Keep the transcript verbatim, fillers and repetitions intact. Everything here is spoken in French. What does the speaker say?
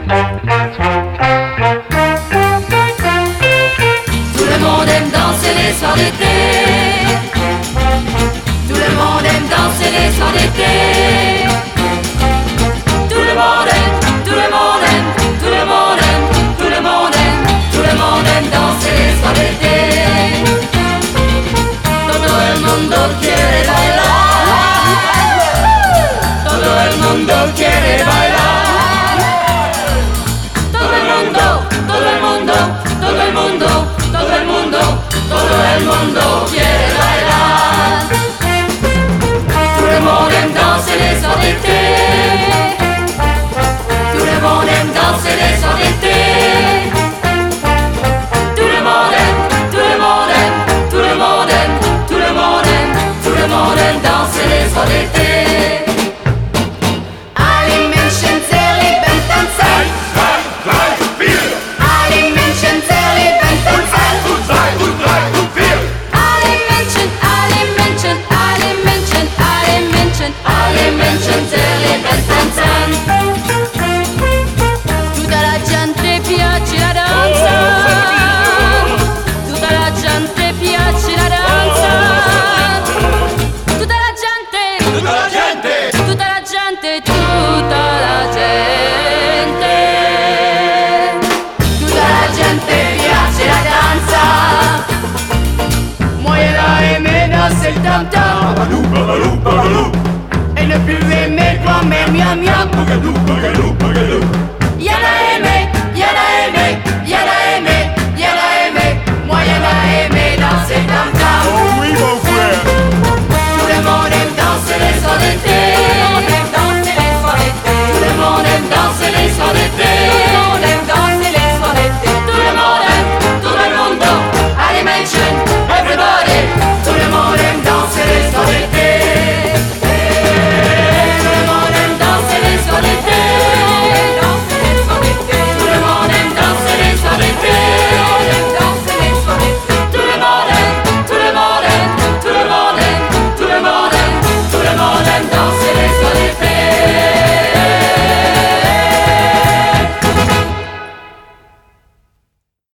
Tout le monde aime danser les soirs d'été. Tout le monde aime danser les soirs d'été. Tout le monde aime, tout le monde aime, tout le monde aime, tout le monde aime, tout le monde aime danser les soirs d'été. Todo el mundo quiere bailar. Todo el mundo quiere bailar. Todo el mundo, todo el mundo, todo el mundo, todo el mundo, todo el mundo quiere bailar. Tout le monde aime danser les soirs d'été. Tout le monde aime danser les soirs d'été. Tout le monde aime, tout le monde aime, tout le monde aime, tout le monde aime, tout le monde aime danser les soirs d'été. Alle Menschen sehr lieben tanzen. Alle Menschen sehr lieben tanzen. Alle Menschen, alle Menschen, alle Menschen, alle Menschen, alle Menschen sehr lieben tanzen. Tutta la gente piace la danza. Tutta la gente piace la danza. Tutta la gente, tutta la gente, tutta la gente, tutta la gente. Tutta la gente piace la danza. Moi elle a aimé danser le tam-tam. Babalou, babalou, babalou. Et ne plus aimer toi-même, miam miam. Bougadou, bougadou,